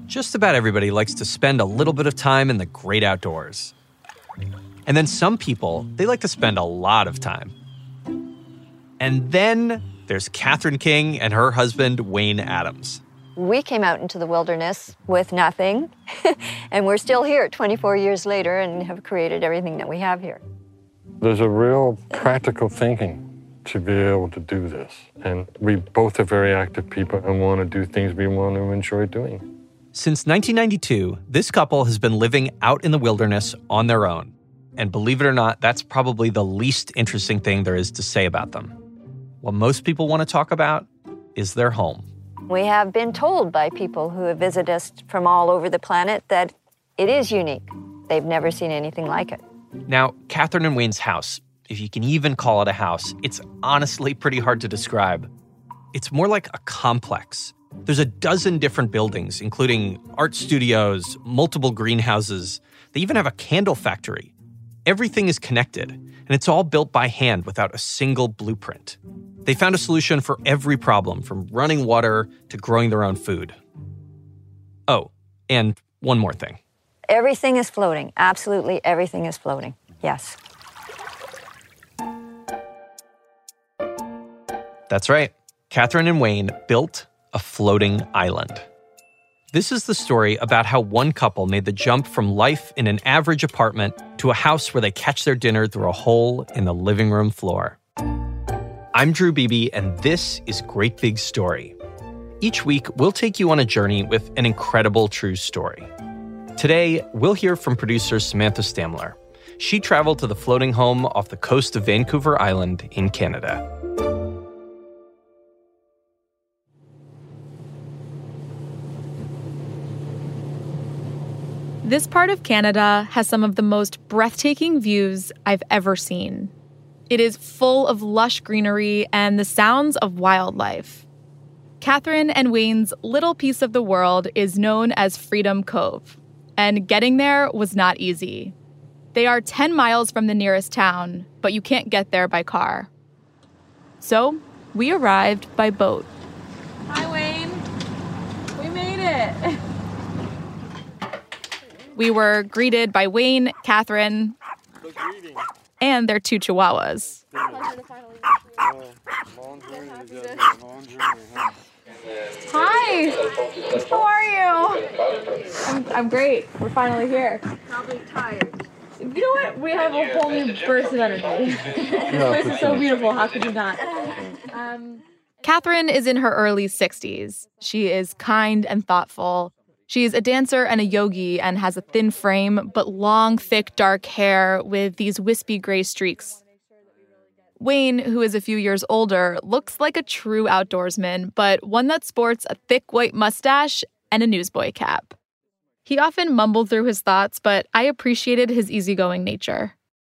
Just about everybody likes to spend a little bit of time in the great outdoors. And then some people, they like to spend a lot of time. And then there's Catherine King and her husband, Wayne Adams. We came out into the wilderness with nothing, and we're still here 24 years later and have created everything that we have here. There's a real practical thinking to be able to do this. And we both are very active people and want to do things we want to enjoy doing. Since 1992, this couple has been living out in the wilderness on their own. And believe it or not, that's probably the least interesting thing there is to say about them. What most people want to talk about is their home. We have been told by people who have visited us from all over the planet that it is unique. They've never seen anything like it. Now, Catherine and Wayne's house, if you can even call it a house, it's honestly pretty hard to describe. It's more like a complex. There's a dozen different buildings, including art studios, multiple greenhouses. They even have a candle factory. Everything is connected, and it's all built by hand without a single blueprint. They found a solution for every problem, from running water to growing their own food. Oh, and one more thing. Everything is floating. Absolutely everything is floating. Yes. That's right. Catherine and Wayne built a floating island. This is the story about how one couple made the jump from life in an average apartment to a house where they catch their dinner through a hole in the living room floor. I'm Drew Beebe, and this is Great Big Story. Each week, we'll take you on a journey with an incredible true story. Today, we'll hear from producer Samantha Stamler. She traveled to the floating home off the coast of Vancouver Island in Canada. This part of Canada has some of the most breathtaking views I've ever seen. It is full of lush greenery and the sounds of wildlife. Catherine and Wayne's little piece of the world is known as Freedom Cove, and getting there was not easy. They are 10 miles from the nearest town, but you can't get there by car. So, we arrived by boat. Hi, Wayne. We made it. We were greeted by Wayne, Catherine, and their two chihuahuas. Hi. How are you? I'm great. We're finally here. Probably tired. You know what? We have a whole new burst of energy. This place is so beautiful. How could you not? Catherine is in her early 60s. She is kind and thoughtful. She's a dancer and a yogi and has a thin frame, but long, thick, dark hair with these wispy gray streaks. Wayne, who is a few years older, looks like a true outdoorsman, but one that sports a thick white mustache and a newsboy cap. He often mumbled through his thoughts, but I appreciated his easygoing nature.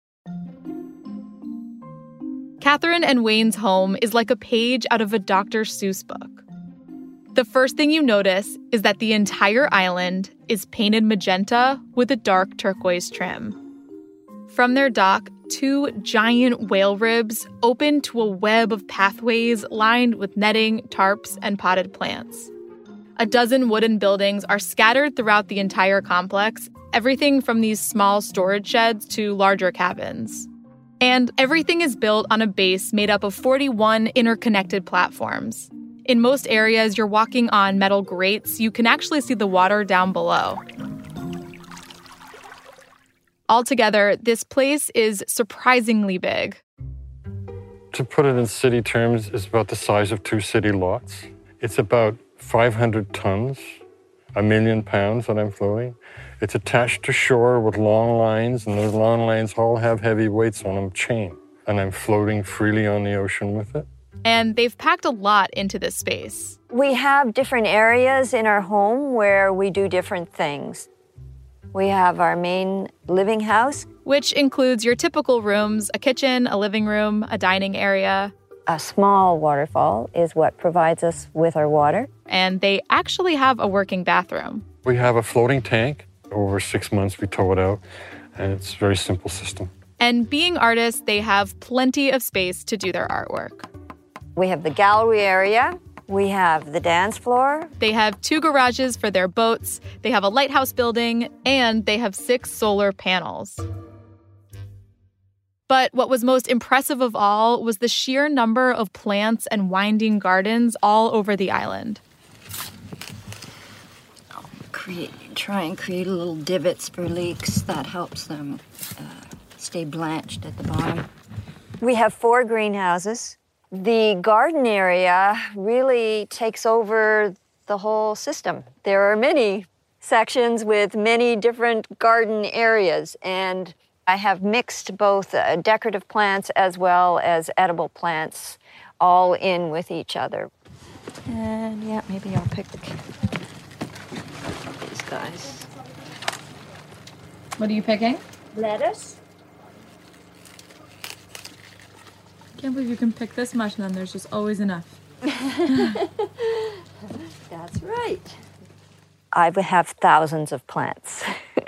Catherine and Wayne's home is like a page out of a Dr. Seuss book. The first thing you notice is that the entire island is painted magenta with a dark turquoise trim. From their dock, 2 giant whale ribs open to a web of pathways lined with netting, tarps, and potted plants. A dozen wooden buildings are scattered throughout the entire complex, everything from these small storage sheds to larger cabins. And everything is built on a base made up of 41 interconnected platforms. In most areas, you're walking on metal grates. You can actually see the water down below. Altogether, this place is surprisingly big. To put it in city terms, it's about the size of 2 city lots. It's about 500 tons, 1 million pounds that I'm floating. It's attached to shore with long lines, and those long lines all have heavy weights on them, chain. And I'm floating freely on the ocean with it. And they've packed a lot into this space. We have different areas in our home where we do different things. We have our main living house, which includes your typical rooms, a kitchen, a living room, a dining area. A small waterfall is what provides us with our water. And they actually have a working bathroom. We have a floating tank. Over 6 months, we tow it out, and it's a very simple system. And being artists, they have plenty of space to do their artwork. We have the gallery area, We have the dance floor. They have 2 garages for their boats, they have a lighthouse building, and they have 6 solar panels. But what was most impressive of all was the sheer number of plants and winding gardens all over the island. Try and create little divots for leeks. That helps them stay blanched at the bottom. We have 4 greenhouses. The garden area really takes over the whole system. There are many sections with many different garden areas, and I have mixed both decorative plants as well as edible plants all in with each other. And yeah, maybe I'll pick these guys. What are you picking? Lettuce. Can't believe you can pick this much and then there's just always enough. That's right. I have thousands of plants.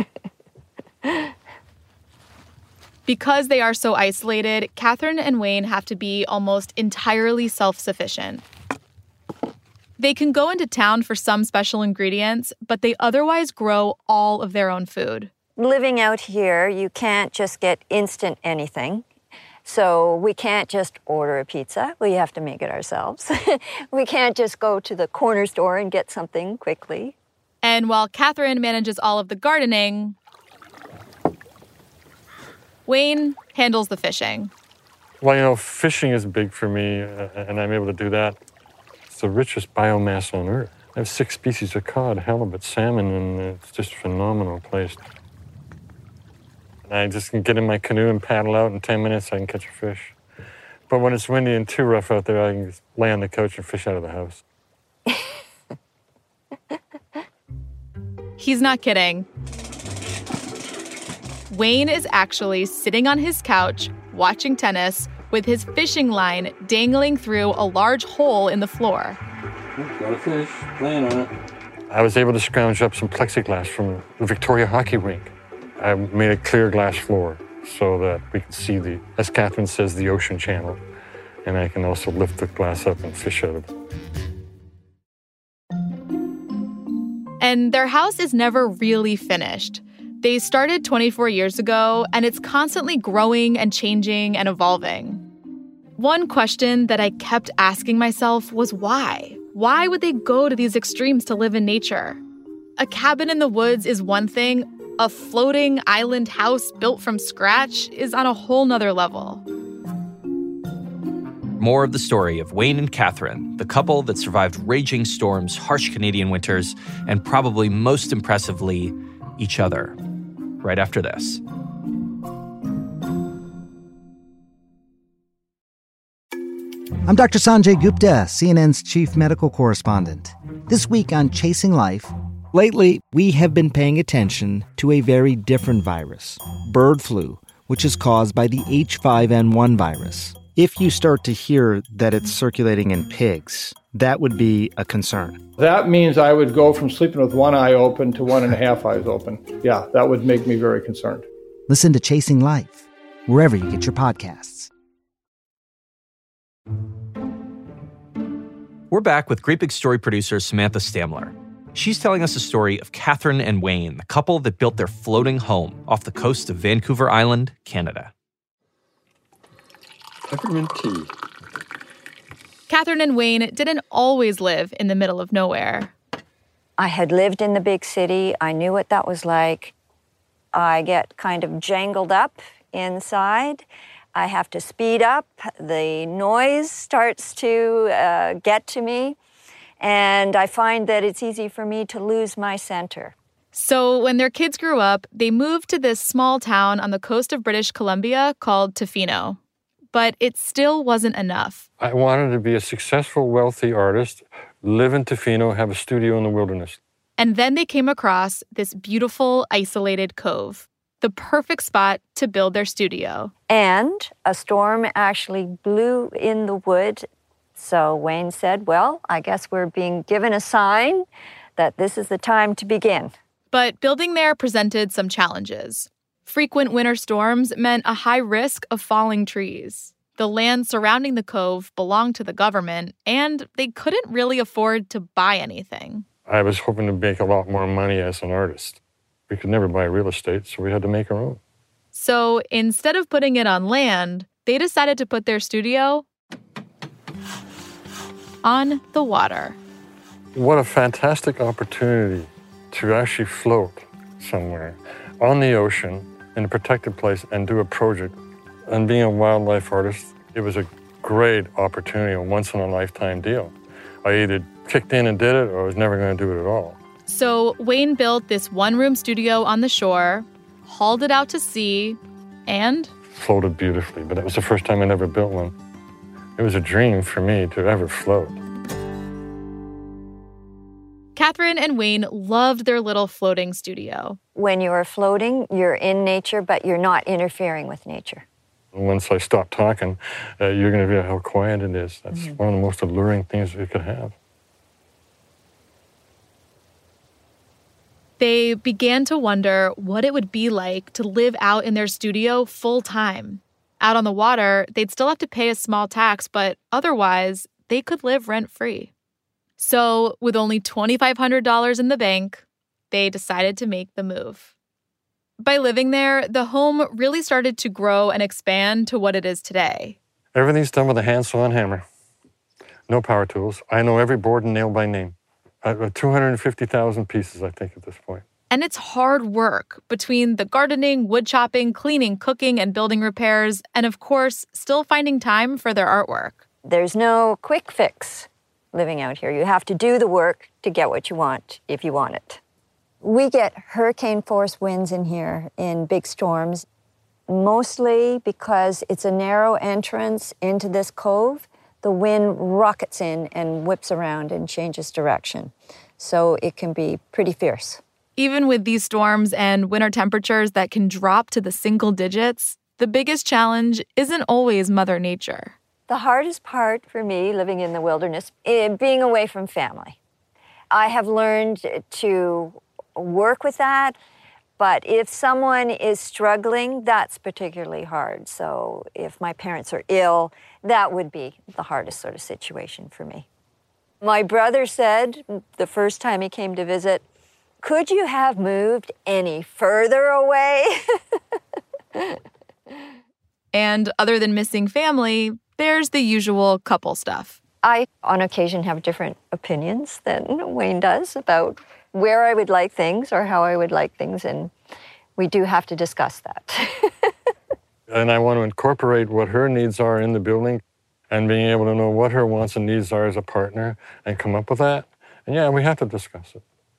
Because they are so isolated, Catherine and Wayne have to be almost entirely self-sufficient. They can go into town for some special ingredients, but they otherwise grow all of their own food. Living out here, you can't just get instant anything. So we can't just order a pizza. We have to make it ourselves. We can't just go to the corner store and get something quickly. And while Catherine manages all of the gardening, Wayne handles the fishing. Well, fishing is big for me, and I'm able to do that. It's the richest biomass on Earth. I have 6 species of cod, halibut, salmon, and it's just a phenomenal place. I just can get in my canoe and paddle out in 10 minutes, I can catch a fish. But when it's windy and too rough out there, I can just lay on the couch and fish out of the house. He's not kidding. Wayne is actually sitting on his couch watching tennis with his fishing line dangling through a large hole in the floor. Got a fish, playing on it. I was able to scrounge up some plexiglass from the Victoria hockey rink. I made a clear glass floor so that we can see as Catherine says, the ocean channel. And I can also lift the glass up and fish out of it. And their house is never really finished. They started 24 years ago, and it's constantly growing and changing and evolving. One question that I kept asking myself was why? Why would they go to these extremes to live in nature? A cabin in the woods is one thing. A floating island house built from scratch is on a whole nother level. More of the story of Wayne and Catherine, the couple that survived raging storms, harsh Canadian winters, and probably most impressively, each other, right after this. I'm Dr. Sanjay Gupta, CNN's chief medical correspondent. This week on Chasing Life, lately we have been paying attention to a very different virus, bird flu, which is caused by the H5N1 virus. If you start to hear that it's circulating in pigs, that would be a concern. That means I would go from sleeping with one eye open to 1.5 eyes open. Yeah, that would make me very concerned. Listen to Chasing Life, wherever you get your podcasts. We're back with Great Big Story producer Samantha Stamler. She's telling us a story of Catherine and Wayne, the couple that built their floating home off the coast of Vancouver Island, Canada. Peppermint tea. Catherine and Wayne didn't always live in the middle of nowhere. I had lived in the big city. I knew what that was like. I get kind of jangled up inside. I have to speed up. The noise starts to get to me. And I find that it's easy for me to lose my center. So when their kids grew up, they moved to this small town on the coast of British Columbia called Tofino. But it still wasn't enough. I wanted to be a successful, wealthy artist, live in Tofino, have a studio in the wilderness. And then they came across this beautiful, isolated cove, the perfect spot to build their studio. And a storm actually blew in the wood. So Wayne said, well, I guess we're being given a sign that this is the time to begin. But building there presented some challenges. Frequent winter storms meant a high risk of falling trees. The land surrounding the cove belonged to the government, and they couldn't really afford to buy anything. I was hoping to make a lot more money as an artist. We could never buy real estate, so we had to make our own. So instead of putting it on land, they decided to put their studio on the water. What a fantastic opportunity to actually float somewhere on the ocean in a protected place and do a project. And being a wildlife artist, it was a great opportunity, a once-in-a-lifetime deal. I either kicked in and did it, or I was never going to do it at all. So Wayne built this one-room studio on the shore, hauled it out to sea, and floated beautifully, but it was the first time I'd ever built one. It was a dream for me to ever float. Catherine and Wayne loved their little floating studio. When you are floating, you're in nature, but you're not interfering with nature. Once I stop talking, you're going to feel how quiet it is. That's one of the most alluring things you could have. They began to wonder what it would be like to live out in their studio full time. Out on the water, they'd still have to pay a small tax, but otherwise, they could live rent-free. So, with only $2,500 in the bank, they decided to make the move. By living there, the home really started to grow and expand to what it is today. Everything's done with a handsaw and hammer. No power tools. I know every board and nail by name. 250,000 pieces, I think, at this point. And it's hard work between the gardening, wood chopping, cleaning, cooking, and building repairs, and of course, still finding time for their artwork. There's no quick fix living out here. You have to do the work to get what you want if you want it. We get hurricane force winds in here in big storms, mostly because it's a narrow entrance into this cove. The wind rockets in and whips around and changes direction. So it can be pretty fierce. Even with these storms and winter temperatures that can drop to the single digits, the biggest challenge isn't always Mother Nature. The hardest part for me living in the wilderness is being away from family. I have learned to work with that, but if someone is struggling, that's particularly hard. So if my parents are ill, that would be the hardest sort of situation for me. My brother said the first time he came to visit, "Could you have moved any further away?" And other than missing family, there's the usual couple stuff. I, on occasion, have different opinions than Wayne does about where I would like things or how I would like things, and we do have to discuss that. And I want to incorporate what her needs are in the building and being able to know what her wants and needs are as a partner and come up with that. And yeah, we have to discuss it.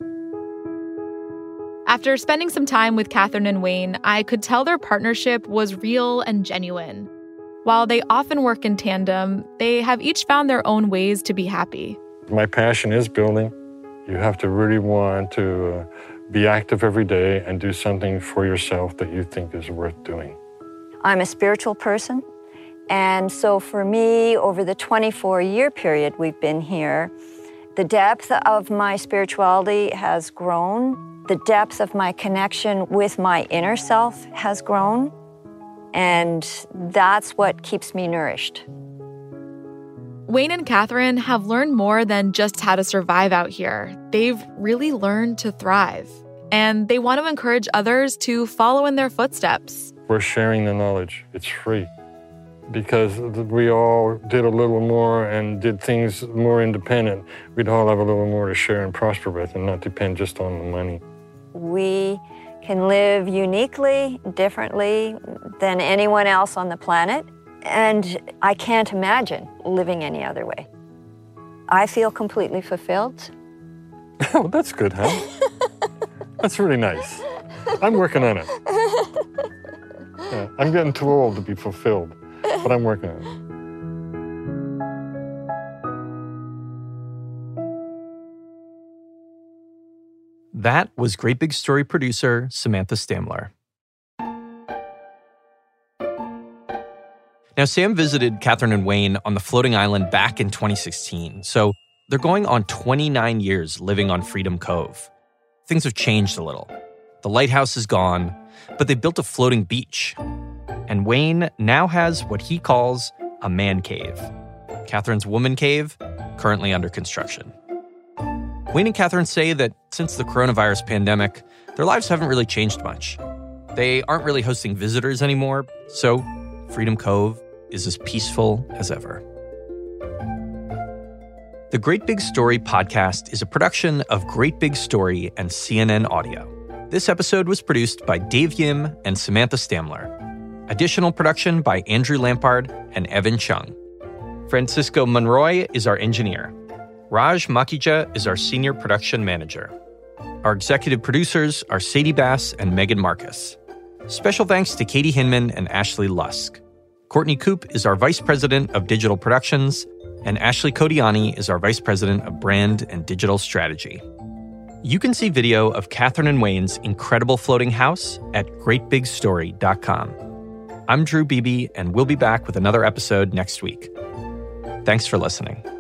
After spending some time with Catherine and Wayne, I could tell their partnership was real and genuine. While they often work in tandem, they have each found their own ways to be happy. My passion is building. You have to really want to be active every day and do something for yourself that you think is worth doing. I'm a spiritual person, and so for me, over the 24-year period we've been here, the depth of my spirituality has grown. The depth of my connection with my inner self has grown, and that's what keeps me nourished. Wayne and Catherine have learned more than just how to survive out here. They've really learned to thrive, and they want to encourage others to follow in their footsteps. We're sharing the knowledge. It's free. Because we all did a little more and did things more independent, we'd all have a little more to share and prosper with and not depend just on the money. We can live uniquely, differently than anyone else on the planet, and I can't imagine living any other way. I feel completely fulfilled. Oh, that's good, huh? That's really nice. I'm working on it. Yeah, I'm getting too old to be fulfilled, but I'm working on it. That was Great Big Story producer Samantha Stamler. Now, Sam visited Catherine and Wayne on the floating island back in 2016, so they're going on 29 years living on Freedom Cove. Things have changed a little. The lighthouse is gone, but they built a floating beach. And Wayne now has what he calls a man cave. Catherine's woman cave, currently under construction. Wayne and Catherine say that since the coronavirus pandemic, their lives haven't really changed much. They aren't really hosting visitors anymore, so Freedom Cove is as peaceful as ever. The Great Big Story podcast is a production of Great Big Story and CNN Audio. This episode was produced by Dave Yim and Samantha Stamler. Additional production by Andrew Lampard and Evan Chung. Francisco Monroy is our engineer. Raj Makija is our senior production manager. Our executive producers are Sadie Bass and Megan Marcus. Special thanks to Katie Hinman and Ashley Lusk. Courtney Koop is our vice president of digital productions, and Ashley Kodiani is our vice president of brand and digital strategy. You can see video of Catherine and Wayne's incredible floating house at greatbigstory.com. I'm Drew Beebe, and we'll be back with another episode next week. Thanks for listening.